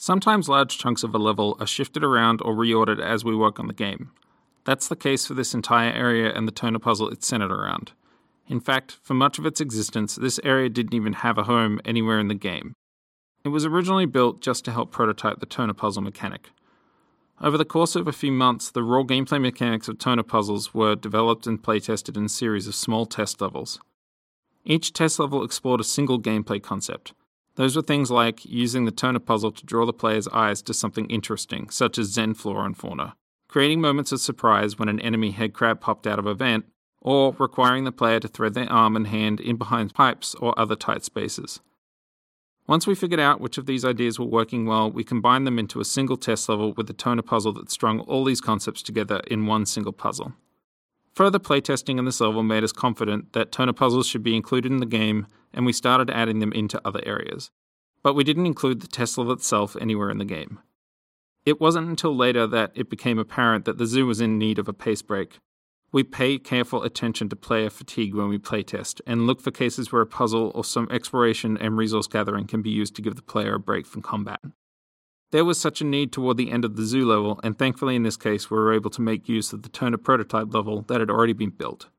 Sometimes large chunks of a level are shifted around or reordered as we work on the game. That's the case for this entire area and the Toner puzzle it's centered around. In fact, for much of its existence, this area didn't even have a home anywhere in the game. It was originally built just to help prototype the Toner puzzle mechanic. Over the course of a few months, the raw gameplay mechanics of Toner puzzles were developed and playtested in a series of small test levels. Each test level explored a single gameplay concept. Those were things like using the Toner puzzle to draw the player's eyes to something interesting, such as Zen flora and fauna, creating moments of surprise when an enemy head crab popped out of a vent, or requiring the player to thread their arm and hand in behind pipes or other tight spaces. Once we figured out which of these ideas were working well, we combined them into a single test level with the Toner puzzle that strung all these concepts together in one single puzzle. Further playtesting in this level made us confident that Toner puzzles should be included in the game, and we started adding them into other areas. But we didn't include the test level itself anywhere in the game. It wasn't until later that it became apparent that the zoo was in need of a pace break. We pay careful attention to player fatigue when we playtest, and look for cases where a puzzle or some exploration and resource gathering can be used to give the player a break from combat. There was such a need toward the end of the zoo level, and thankfully in this case we were able to make use of the Toner prototype level that had already been built.